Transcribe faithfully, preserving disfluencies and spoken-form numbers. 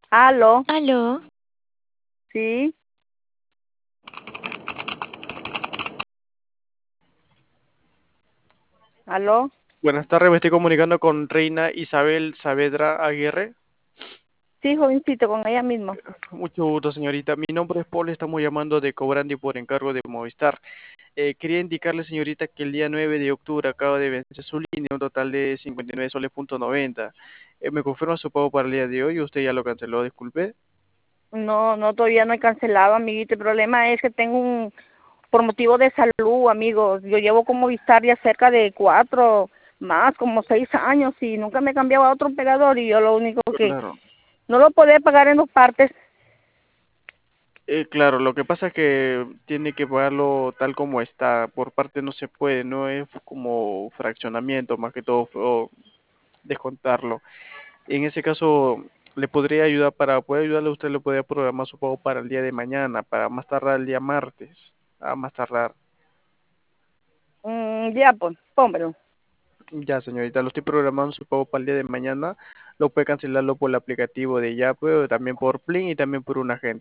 Aló, Aló, sí, aló. Buenas tardes, me estoy comunicando con Reina Isabel Saavedra Aguirre. Sí, jovencito, con ella mismo. Mucho gusto, señorita. Mi nombre es Paul, estamos llamando de Cobrandi por encargo de Movistar. Eh, quería indicarle, señorita, que el día nueve de octubre acaba de vencer su línea, un total de cincuenta y nueve soles punto noventa. Eh, ¿me confirma su pago para el día de hoy? Usted ya lo canceló, disculpe. No, no, todavía no he cancelado, amiguito. El problema es que tengo un, por motivo de salud, amigos. Yo llevo como Vistar ya cerca de cuatro, más, como seis años y nunca me he cambiado a otro operador y yo lo único que Claro. no lo podía pagar en dos partes. Eh, claro, lo que pasa es que tiene que pagarlo tal como está. Por parte no se puede, no es como fraccionamiento, más que todo, o descontarlo. En ese caso, le podría ayudar para poder ayudarle, usted le podría programar su pago para el día de mañana, para más tardar el día martes, a más tardar. Mm, ya, pues, pónmelo. Ya, señorita, lo estoy programando su pago para el día de mañana. Lo puede cancelarlo por el aplicativo de Yape o también por Plin y también por un agente.